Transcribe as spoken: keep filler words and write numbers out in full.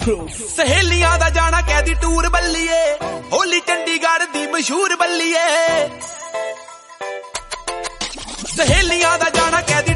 ਸਹੇਲੀਆਂ ਦਾ ਜਾਣਾ ਕਹਿਦੀ ਟੂਰ ਬੱਲੀਏ, ਹੋਲੀ ਚੰਡੀਗੜ੍ਹ ਦੀ ਮਸ਼ਹੂਰ ਬੱਲੀਏ। ਸਹੇਲੀਆਂ ਦਾ ਜਾਣਾ ਕਹਿਦੀ